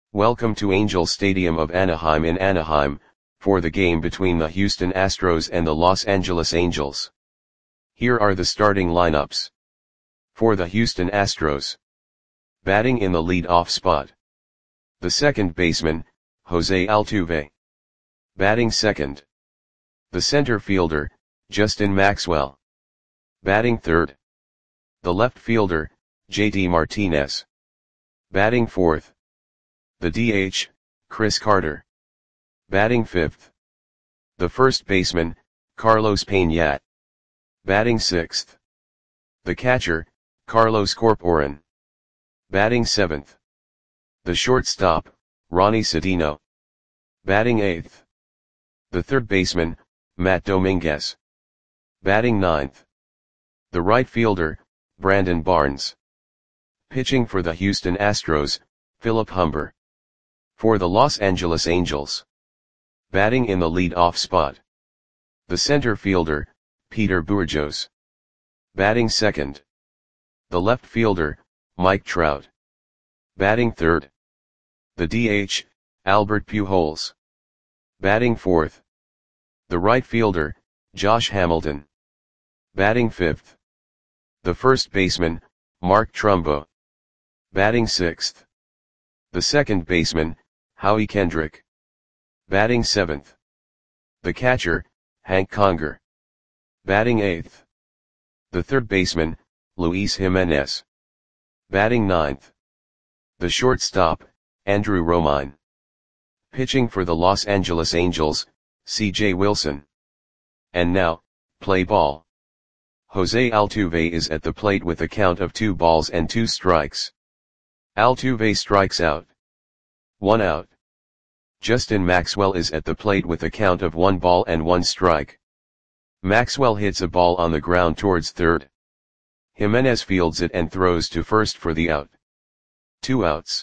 Welcome to Angel Stadium of Anaheim in Anaheim, for the game between the Houston Astros and the Los Angeles Angels. Here are the starting lineups. For the Houston Astros. Batting in the lead-off spot. The second baseman, Jose Altuve. Batting second. The center fielder, Justin Maxwell. Batting third. The left fielder, JD Martinez. Batting fourth. The DH, Chris Carter. Batting fifth. The first baseman, Carlos Pena. Batting sixth. The catcher, Carlos Corporan. Batting seventh. The shortstop, Ronnie Cedeno. Batting eighth. The third baseman, Matt Dominguez. Batting ninth. The right fielder, Brandon Barnes. Pitching for the Houston Astros, Philip Humber. For the Los Angeles Angels. Batting in the lead-off spot. The center fielder, Peter Bourjos. Batting second. The left fielder, Mike Trout. Batting third. The DH, Albert Pujols. Batting fourth. The right fielder, Josh Hamilton. Batting fifth. The first baseman, Mark Trumbo. Batting sixth. The second baseman, Howie Kendrick. Batting seventh. The catcher, Hank Conger. Batting eighth. The third baseman, Luis Jimenez. Batting ninth. The shortstop, Andrew Romine. Pitching for the Los Angeles Angels, C.J. Wilson. And now, play ball. Jose Altuve is at the plate with a count of 2 balls and 2 strikes. Altuve strikes out. 1 out. Justin Maxwell is at the plate with a count of 1 ball and 1 strike. Maxwell hits a ball on the ground towards third. Jimenez fields it and throws to first for the out. 2 outs.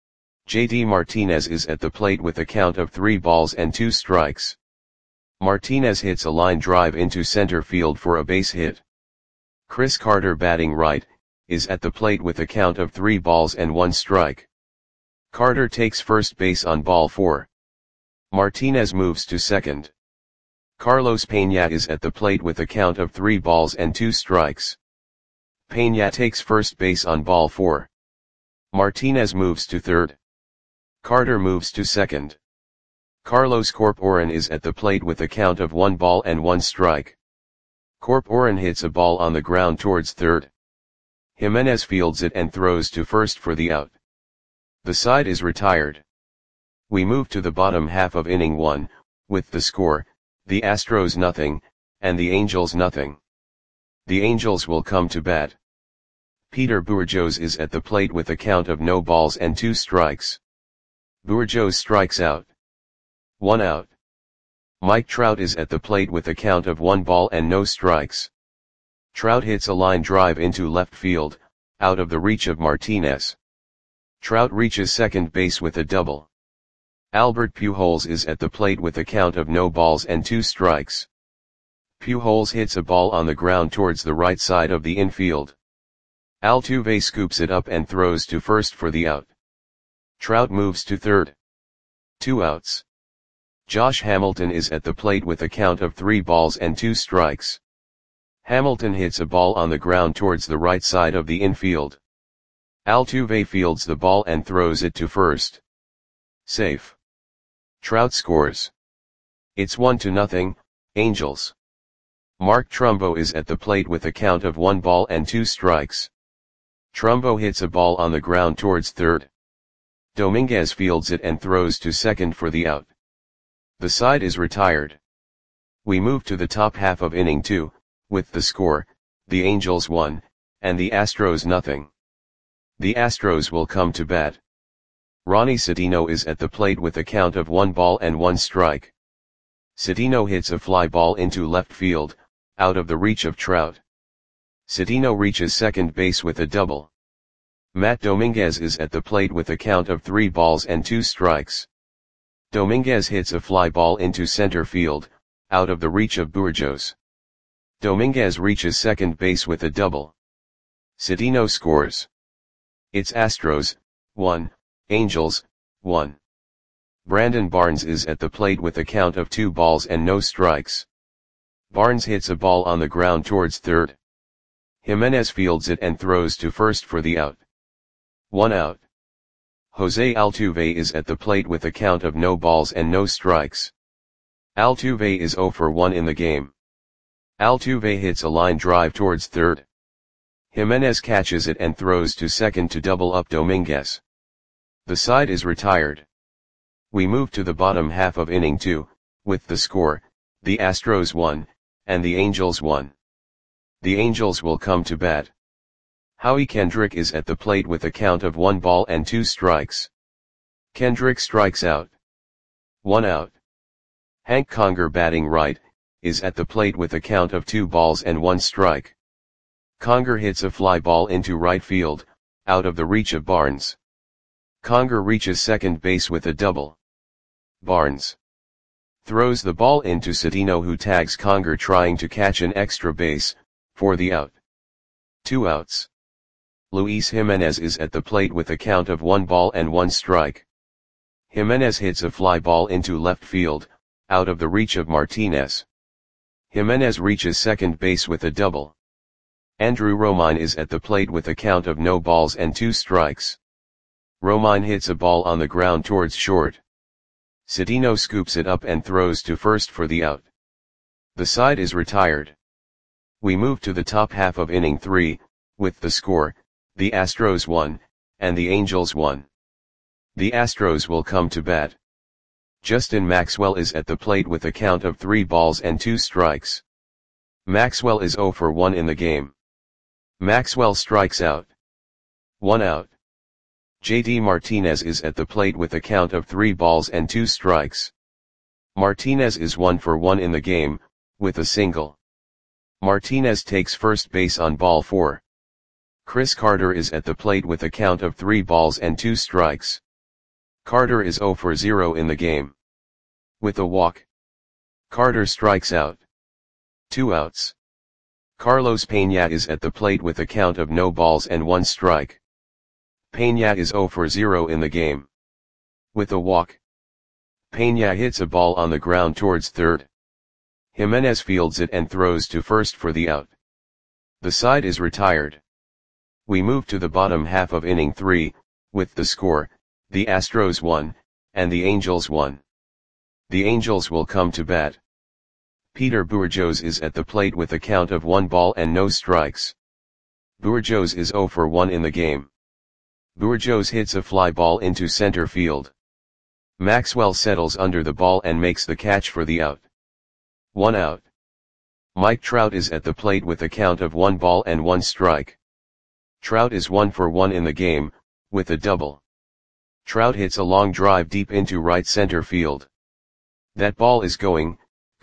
JD Martinez is at the plate with a count of 3 balls and 2 strikes. Martinez hits a line drive into center field for a base hit. Chris Carter, batting right, is at the plate with a count of 3 balls and 1 strike. Carter takes first base on ball 4. Martinez moves to second. Carlos Pena is at the plate with a count of 3 balls and 2 strikes. Pena takes first base on ball 4. Martinez moves to third. Carter moves to second. Carlos Corporan is at the plate with a count of 1 ball and 1 strike. Corporan hits a ball on the ground towards third. Jimenez fields it and throws to first for the out. The side is retired. We move to the bottom half of inning 1, with the score, the Astros nothing, and the Angels nothing. The Angels will come to bat. Peter Bourjos is at the plate with a count of no balls and 2 strikes. Bourjos strikes out. 1 out. Mike Trout is at the plate with a count of 1 ball and no strikes. Trout hits a line drive into left field, out of the reach of Martinez. Trout reaches second base with a double. Albert Pujols is at the plate with a count of no balls and 2 strikes. Pujols hits a ball on the ground towards the right side of the infield. Altuve scoops it up and throws to first for the out. Trout moves to third. 2 outs. Josh Hamilton is at the plate with a count of 3 balls and 2 strikes. Hamilton hits a ball on the ground towards the right side of the infield. Altuve fields the ball and throws it to first. Safe. Trout scores. It's 1-0, Angels. Mark Trumbo is at the plate with a count of 1 ball and 2 strikes. Trumbo hits a ball on the ground towards third. Dominguez fields it and throws to second for the out. The side is retired. We move to the top half of inning 2, with the score, the Angels 1, and the Astros nothing. The Astros will come to bat. Ronnie Cedeno is at the plate with a count of 1 ball and 1 strike. Cedeno hits a fly ball into left field, out of the reach of Trout. Cedeno reaches second base with a double. Matt Dominguez is at the plate with a count of 3 balls and 2 strikes. Dominguez hits a fly ball into center field, out of the reach of Bourjos. Dominguez reaches second base with a double. Cedeno scores. It's Astros, 1, Angels, 1. Brandon Barnes is at the plate with a count of 2 balls and no strikes. Barnes hits a ball on the ground towards third. Jimenez fields it and throws to first for the out. 1 out. Jose Altuve is at the plate with a count of no balls and no strikes. Altuve is 0 for 1 in the game. Altuve hits a line drive towards third. Jimenez catches it and throws to second to double up Dominguez. The side is retired. We move to the bottom half of inning 2, with the score, the Astros 1, and the Angels 1. The Angels will come to bat. Howie Kendrick is at the plate with a count of 1 ball and 2 strikes. Kendrick strikes out. 1 out. Hank Conger, batting right, is at the plate with a count of 2 balls and 1 strike. Conger hits a fly ball into right field, out of the reach of Barnes. Conger reaches second base with a double. Barnes throws the ball into Sedino, who tags Conger trying to catch an extra base, for the out. 2 outs. Luis Jimenez is at the plate with a count of 1 ball and 1 strike. Jimenez hits a fly ball into left field, out of the reach of Martinez. Jimenez reaches second base with a double. Andrew Romine is at the plate with a count of no balls and 2 strikes. Romine hits a ball on the ground towards short. Sedino scoops it up and throws to first for the out. The side is retired. We move to the top half of inning 3, with the score, the Astros 1, and the Angels 1. The Astros will come to bat. Justin Maxwell is at the plate with a count of 3 balls and 2 strikes. Maxwell is 0 for 1 in the game. Maxwell strikes out. 1 out. JD Martinez is at the plate with a count of 3 balls and 2 strikes. Martinez is 1 for 1 in the game, with a single. Martinez takes first base on ball 4. Chris Carter is at the plate with a count of 3 balls and 2 strikes. Carter is 0 for 0 in the game. With a walk, Carter strikes out. 2 outs. Carlos Peña is at the plate with a count of no balls and 1 strike. Peña is 0 for 0 in the game. With a walk, Peña hits a ball on the ground towards third. Jimenez fields it and throws to first for the out. The side is retired. We move to the bottom half of inning 3, with the score, the Astros 1, and the Angels 1. The Angels will come to bat. Peter Bourjos is at the plate with a count of 1 ball and no strikes. Bourjos is 0 for 1 in the game. Bourjos hits a fly ball into center field. Maxwell settles under the ball and makes the catch for the out. 1 out. Mike Trout is at the plate with a count of 1 ball and 1 strike. Trout is 1 for 1 in the game, with a double. Trout hits a long drive deep into right center field. That ball is gone.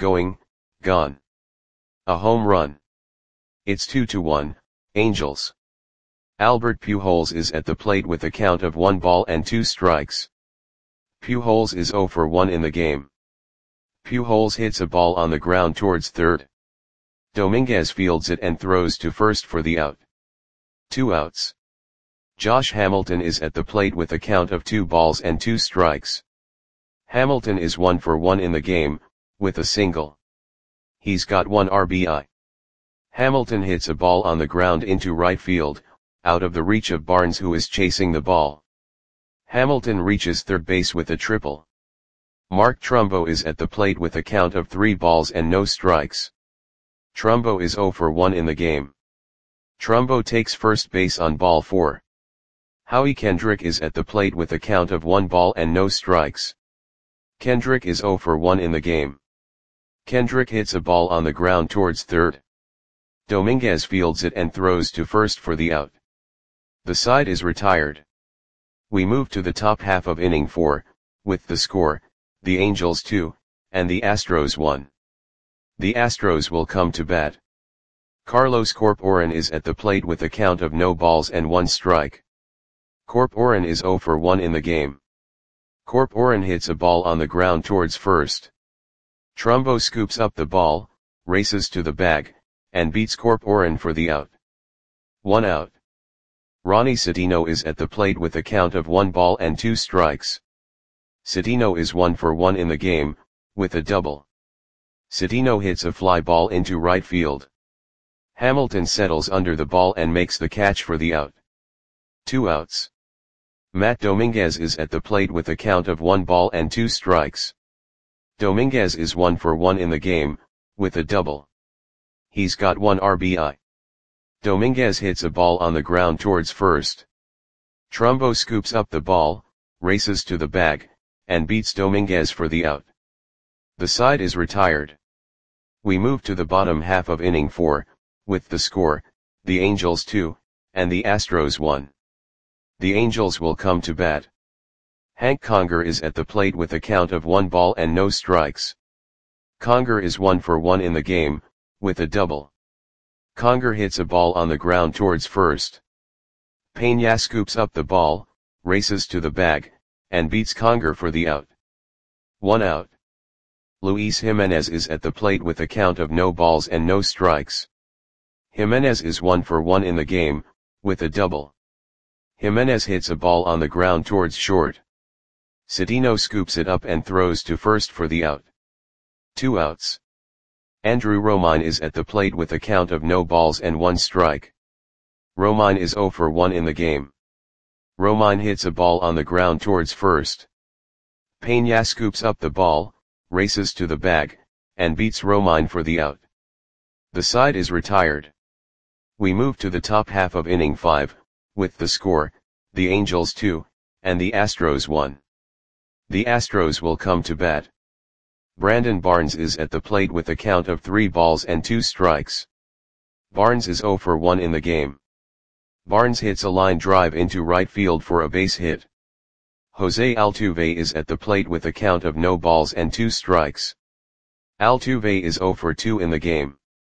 A home run. It's 2-1, Angels. Albert Pujols is at the plate with a count of 1 ball and 2 strikes. Pujols is 0 for 1 in the game. Pujols hits a ball on the ground towards third. Dominguez fields it and throws to first for the out. 2 outs. Josh Hamilton is at the plate with a count of 2 balls and 2 strikes. Hamilton is 1 for 1 in the game, with a single. He's got 1 RBI. Hamilton hits a ball on the ground into right field, out of the reach of Barnes, who is chasing the ball. Hamilton reaches third base with a triple. Mark Trumbo is at the plate with a count of 3 balls and no strikes. Trumbo is 0 for 1 in the game. Trumbo takes first base on ball 4. Howie Kendrick is at the plate with a count of 1 ball and no strikes. Kendrick is 0 for 1 in the game. Kendrick hits a ball on the ground towards third. Dominguez fields it and throws to first for the out. The side is retired. We move to the top half of inning 4, with the score, the Angels 2, and the Astros 1. The Astros will come to bat. Carlos Corporan is at the plate with a count of no balls and 1 strike. Corporan is 0 for 1 in the game. Corporan hits a ball on the ground towards first. Trumbo scoops up the ball, races to the bag, and beats Corporan for the out. 1 out. Ronnie Sedino is at the plate with a count of 1 ball and 2 strikes. Citino is 1 for 1 in the game, with a double. Citino hits a fly ball into right field. Hamilton settles under the ball and makes the catch for the out. 2 outs. Matt Dominguez is at the plate with a count of 1 ball and 2 strikes. Dominguez is 1 for 1 in the game, with a double. He's got 1 RBI. Dominguez hits a ball on the ground towards first. Trumbo scoops up the ball, races to the bag, and beats Dominguez for the out. The side is retired. We move to the bottom half of inning 4, with the score, the Angels 2, and the Astros 1. The Angels will come to bat. Hank Conger is at the plate with a count of 1 ball and no strikes. Conger is 1 for 1 in the game, with a double. Conger hits a ball on the ground towards first. Peña scoops up the ball, races to the bag, and beats Conger for the out. 1 out. Luis Jimenez is at the plate with a count of no balls and no strikes. Jimenez is 1 for 1 in the game, with a double. Jimenez hits a ball on the ground towards short. Citino scoops it up and throws to first for the out. 2 outs. Andrew Romine is at the plate with a count of no balls and 1 strike. Romine is 0 for 1 in the game. Romine hits a ball on the ground towards first. Peña scoops up the ball, races to the bag, and beats Romine for the out. The side is retired. We move to the top half of inning 5, with the score, the Angels 2, and the Astros 1. The Astros will come to bat. Brandon Barnes is at the plate with a count of 3 balls and 2 strikes. Barnes is 0 for 1 in the game. Barnes hits a line drive into right field for a base hit. Jose Altuve is at the plate with a count of no balls and 2 strikes. Altuve is 0 for 2 in the game.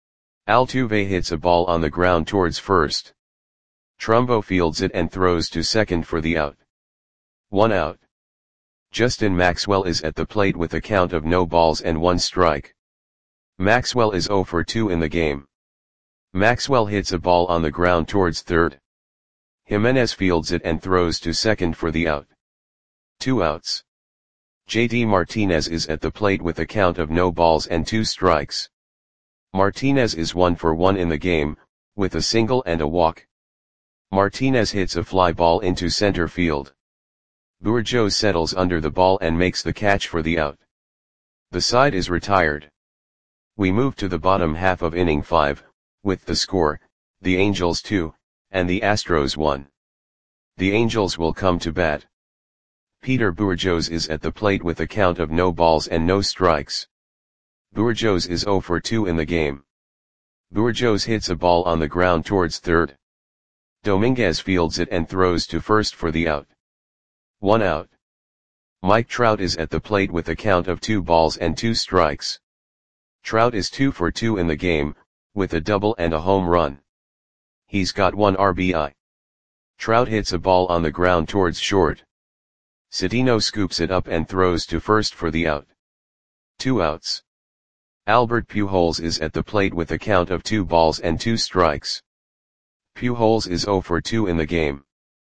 Altuve hits a ball on the ground towards first. Trumbo fields it and throws to second for the out. 1 out. Justin Maxwell is at the plate with a count of no balls and 1 strike. Maxwell is 0 for 2 in the game. Maxwell hits a ball on the ground towards third. Jimenez fields it and throws to second for the out. 2 outs. JD Martinez is at the plate with a count of no balls and 2 strikes. Martinez is 1 for 1 in the game, with a single and a walk. Martinez hits a fly ball into center field. Bourjos settles under the ball and makes the catch for the out. The side is retired. We move to the bottom half of inning 5, with the score, the Angels 2, and the Astros 1. The Angels will come to bat. Peter Bourjos is at the plate with a count of no balls and no strikes. Bourjos is 0 for 2 in the game. Bourjos hits a ball on the ground towards third. Dominguez fields it and throws to first for the out. 1 out. Mike Trout is at the plate with a count of 2 balls and 2 strikes. Trout is 2 for 2 in the game, with a double and a home run. He's got 1 RBI. Trout hits a ball on the ground towards short. Citino scoops it up and throws to first for the out. 2 outs. Albert Pujols is at the plate with a count of 2 balls and 2 strikes. Pujols is 0 for 2 in the game.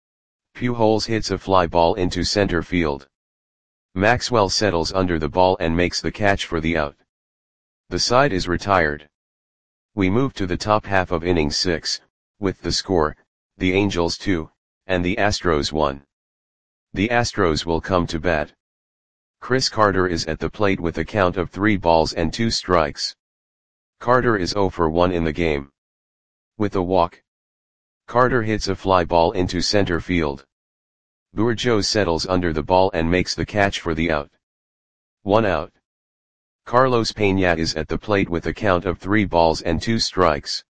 Pujols hits a fly ball into center field. Maxwell settles under the ball and makes the catch for the out. The side is retired. We move to the top half of inning 6, with the score, the Angels 2, and the Astros 1. The Astros will come to bat. Chris Carter is at the plate with a count of 3 balls and 2 strikes. Carter is 0 for 1 in the game. With a walk. Carter hits a fly ball into center field. Bourjos settles under the ball and makes the catch for the out. 1 out. Carlos Peña is at the plate with a count of 3 balls and 2 strikes.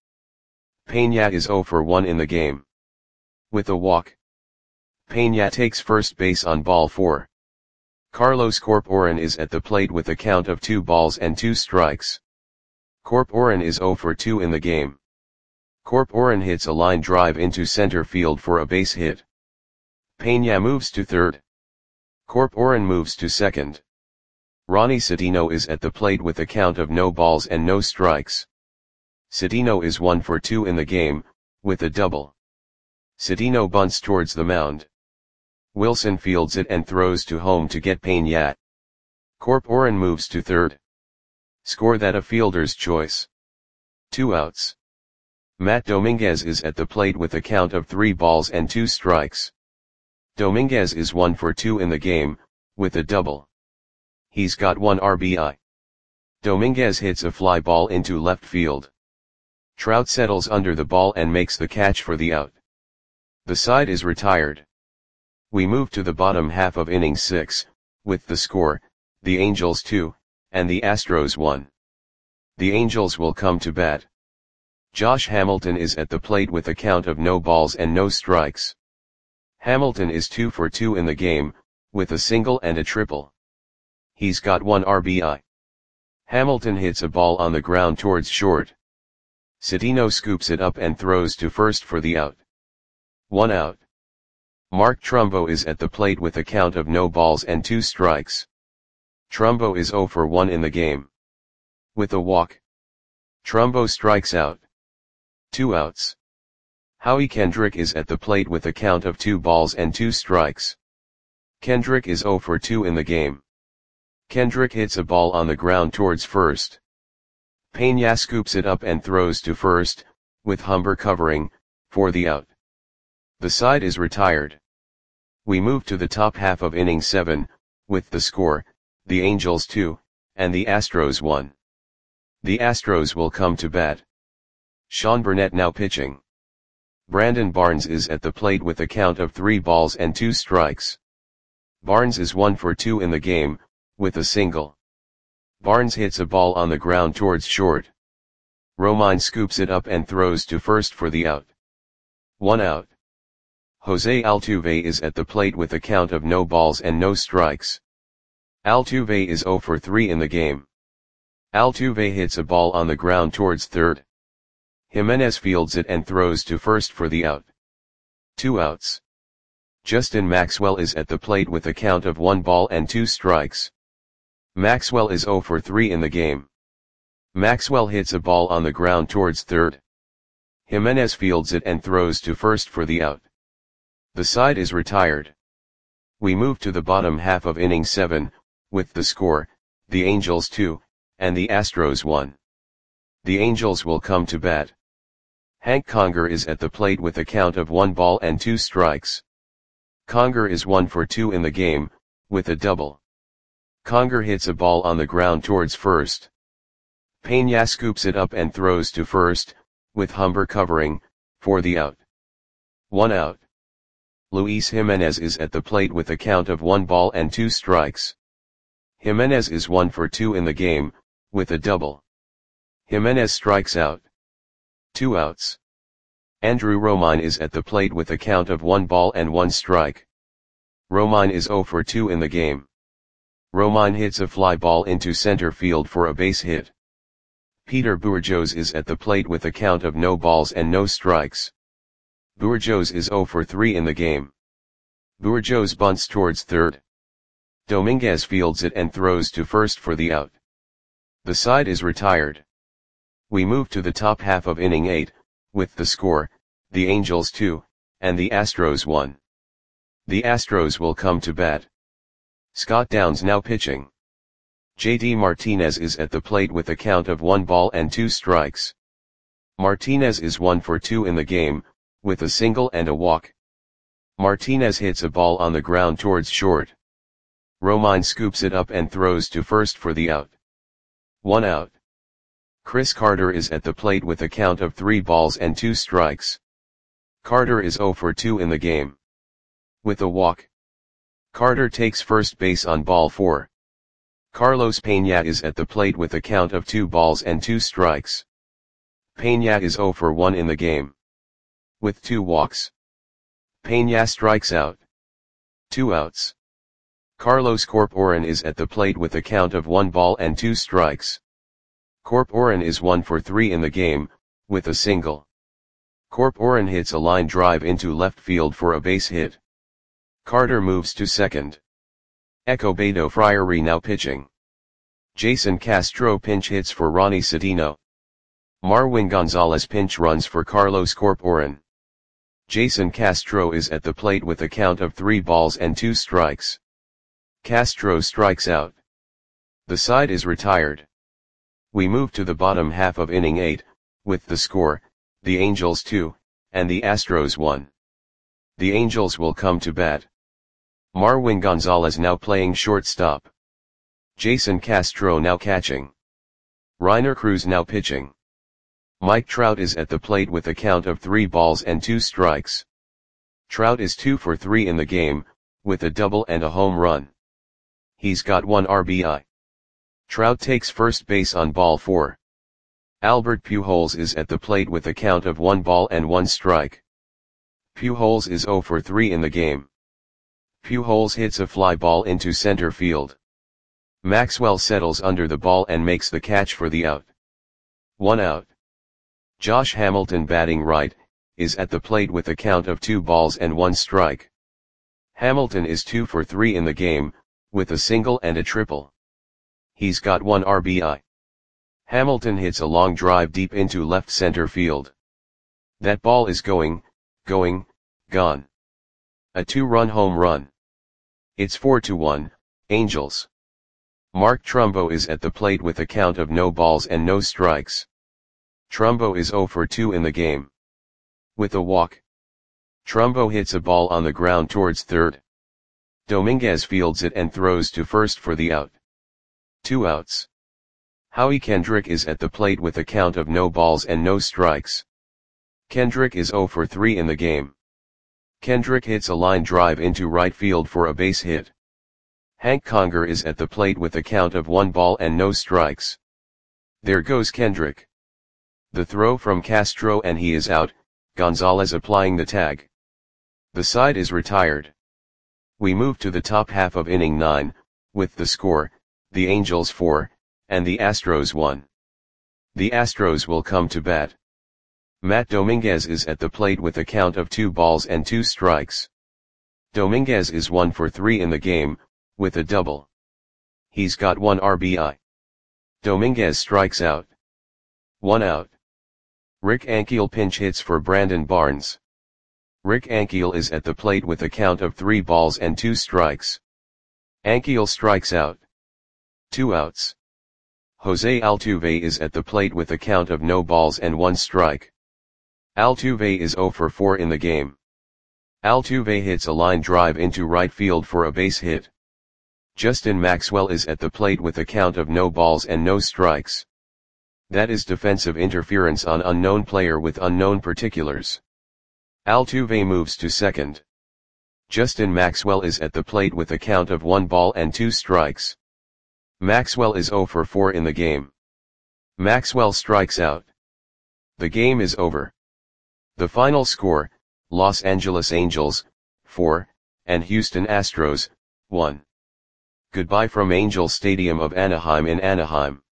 Peña is 0 for 1 in the game. With a walk. Peña takes first base on ball 4. Carlos Corporan is at the plate with a count of 2 balls and 2 strikes. Corporan is 0 for 2 in the game. Corporan hits a line drive into center field for a base hit. Peña moves to third. Corporan moves to second. Ronnie Citino is at the plate with a count of no balls and no strikes. Citino is 1 for 2 in the game, with a double. Citino bunts towards the mound. Wilson fields it and throws to home to get Peña. Corporan moves to third. Score that a fielder's choice. 2 outs. Matt Dominguez is at the plate with a count of 3 balls and 2 strikes. Dominguez is 1 for 2 in the game, with a double. He's got 1 RBI. Dominguez hits a fly ball into left field. Trout settles under the ball and makes the catch for the out. The side is retired. We move to the bottom half of inning 6, with the score, the Angels 2, and the Astros 1. The Angels will come to bat. Josh Hamilton is at the plate with a count of no balls and no strikes. Hamilton is 2 for 2 in the game, with a single and a triple. He's got 1 RBI. Hamilton hits a ball on the ground towards short. Cedeno scoops it up and throws to first for the out. 1 out. Mark Trumbo is at the plate with a count of no balls and 2 strikes. Trumbo is 0 for 1 in the game. With a walk, Trumbo strikes out. 2 outs. Howie Kendrick is at the plate with a count of 2 balls and 2 strikes. Kendrick is 0 for 2 in the game. Kendrick hits a ball on the ground towards first. Peña scoops it up and throws to first, with Humber covering, for the out. The side is retired. We move to the top half of inning 7, with the score, the Angels 2, and the Astros 1. The Astros will come to bat. Sean Burnett now pitching. Brandon Barnes is at the plate with a count of 3 balls and 2 strikes. Barnes is 1 for 2 in the game, with a single. Barnes hits a ball on the ground towards short. Romine scoops it up and throws to first for the out. 1 out. Jose Altuve is at the plate with a count of no balls and no strikes. Altuve is 0 for 3 in the game. Altuve hits a ball on the ground towards third. Jimenez fields it and throws to first for the out. 2 outs. Justin Maxwell is at the plate with a count of 1 ball and 2 strikes. Maxwell is 0 for 3 in the game. Maxwell hits a ball on the ground towards third. Jimenez fields it and throws to first for the out. The side is retired. We move to the bottom half of inning 7, with the score, the Angels 2, and the Astros 1. The Angels will come to bat. Hank Conger is at the plate with a count of 1 ball and 2 strikes. Conger is 1 for 2 in the game, with a double. Conger hits a ball on the ground towards first. Peña scoops it up and throws to first, with Humber covering, for the out. 1 out. Luis Jimenez is at the plate with a count of 1 ball and 2 strikes. Jimenez is 1 for 2 in the game, with a double. Jimenez strikes out. 2 outs. Andrew Romine is at the plate with a count of 1 ball and 1 strike. Romine is 0 for 2 in the game. Romine hits a fly ball into center field for a base hit. Peter Bourjos is at the plate with a count of no balls and no strikes. Bourjos is 0 for 3 in the game. Bourjos bunts towards third. Dominguez fields it and throws to first for the out. The side is retired. We move to the top half of inning 8, with the score, the Angels 2, and the Astros 1. The Astros will come to bat. Scott Downs now pitching. JD Martinez is at the plate with a count of 1 ball and 2 strikes. Martinez is 1 for 2 in the game, with a single and a walk. Martinez hits a ball on the ground towards short. Romine scoops it up and throws to first for the out. 1 out. Chris Carter is at the plate with a count of 3 balls and 2 strikes. Carter is 0 for 2 in the game. With a walk, Carter takes first base on ball 4. Carlos Peña is at the plate with a count of 2 balls and 2 strikes. Peña is 0 for 1 in the game. With 2 walks, Peña strikes out. 2 outs. Carlos Corporan is at the plate with a count of 1 ball and 2 strikes. Corporan is 1 for 3 in the game, with a single. Corporan hits a line drive into left field for a base hit. Carter moves to second. Ecobedo Friary now pitching. Jason Castro pinch hits for Ronnie Cedeno. Marwin Gonzalez pinch runs for Carlos Corporan. Jason Castro is at the plate with a count of 3 balls and 2 strikes. Castro strikes out. The side is retired. We move to the bottom half of inning 8, with the score, the Angels 2, and the Astros 1. The Angels will come to bat. Marwin Gonzalez now playing shortstop. Jason Castro now catching. Reiner Cruz now pitching. Mike Trout is at the plate with a count of 3 balls and 2 strikes. Trout is 2 for 3 in the game, with a double and a home run. He's got 1 RBI. Trout takes first base on ball 4. Albert Pujols is at the plate with a count of 1 ball and 1 strike. Pujols is 0 for 3 in the game. Pujols hits a fly ball into center field. Maxwell settles under the ball and makes the catch for the out. 1 out. Josh Hamilton batting right, is at the plate with a count of 2 balls and 1 strike. Hamilton is 2 for 3 in the game, with a single and a triple. He's got 1 RBI. Hamilton hits a long drive deep into left center field. That ball is gone. A 2-run home run. It's 4-1, Angels. Mark Trumbo is at the plate with a count of no balls and no strikes. Trumbo is 0 for 2 in the game. With a walk. Trumbo hits a ball on the ground towards third. Dominguez fields it and throws to first for the out. 2 outs. Howie Kendrick is at the plate with a count of no balls and no strikes. Kendrick is 0 for 3 in the game. Kendrick hits a line drive into right field for a base hit. Hank Conger is at the plate with a count of 1 ball and no strikes. There goes Kendrick. The throw from Castro and he is out, Gonzalez applying the tag. The side is retired. We move to the top half of inning 9, with the score, the Angels 4, and the Astros 1. The Astros will come to bat. Matt Dominguez is at the plate with a count of 2 balls and 2 strikes. Dominguez is 1 for 3 in the game, with a double. He's got 1 RBI. Dominguez strikes out. 1 out. Rick Ankiel pinch hits for Brandon Barnes. Rick Ankiel is at the plate with a count of 3 balls and 2 strikes. Ankiel strikes out. 2 outs. Jose Altuve is at the plate with a count of no balls and 1 strike. Altuve is 0 for 4 in the game. Altuve hits a line drive into right field for a base hit. Justin Maxwell is at the plate with a count of no balls and no strikes. That is defensive interference on unknown player with unknown particulars. Altuve moves to second. Justin Maxwell is at the plate with a count of 1 ball and 2 strikes. Maxwell is 0 for 4 in the game. Maxwell strikes out. The game is over. The final score, Los Angeles Angels, 4, and Houston Astros, 1. Goodbye from Angel Stadium of Anaheim in Anaheim.